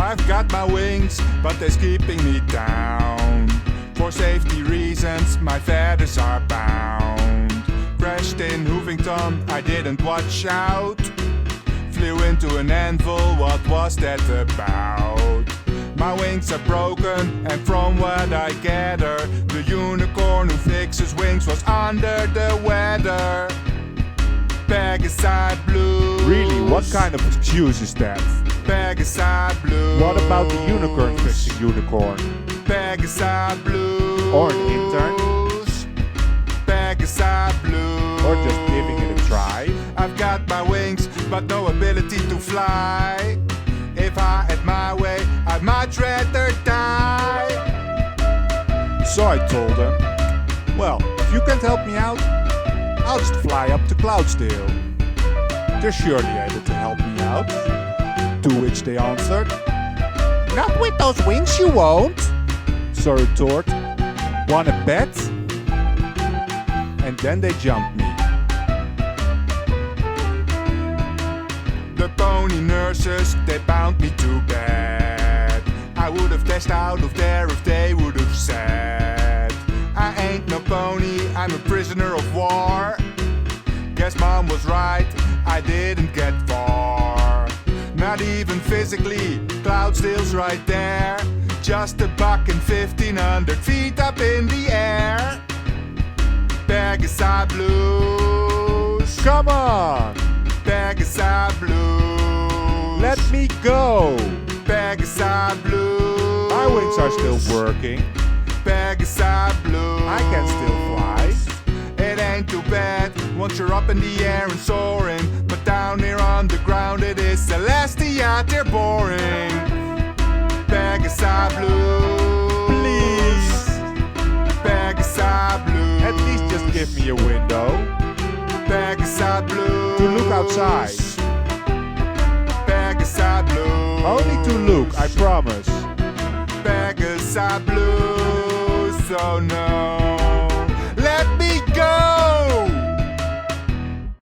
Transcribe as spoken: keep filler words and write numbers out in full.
I've got my wings, but they're keeping me down. For safety reasons, my feathers are bound. Crashed in Hoovington, I didn't watch out. Flew into an anvil, what was that about? My wings are broken, and from what I gather, the unicorn who fixes wings was under the weather. Pegaside Blues. Really, what kind of excuse is that? Pegaside Blues. What about the unicorn fixing unicorn? Pegaside Blues. Or an intern? Pegaside Blues. Or just giving it a try? I've got my wings, but no ability to fly. If I had my way, I'd much rather die. So I told him, well, if you can't help me out, I'll just fly up to Cloudsdale. They're surely able to help me out. To which they answered, not with those wings you won't. So I retort, wanna bet? And then they jumped me. The pony nurses, they bound me to bed. I would have dashed out of there if they would have said, I ain't no pony, I'm a prisoner of war. Guess mom was right, I didn't get far. Not even physically, Cloudsdale's right there. Just a buck and fifteen hundred feet up in the air. Pegaside Blues. Come on! Pegaside Blues. Let me go! Pegaside Blues. My wings are still working. Pegaside Blues. I can still fly. It ain't too bad once you're up in the air and soaring, but down here on the ground it is Celestia, they're boring. Pegaside Blues. Please! Pegaside Blues. At least just give me a window Pegaside Blues. to look outside. Pegaside Blues. Only to look, I promise. Pegaside Blues. Oh no.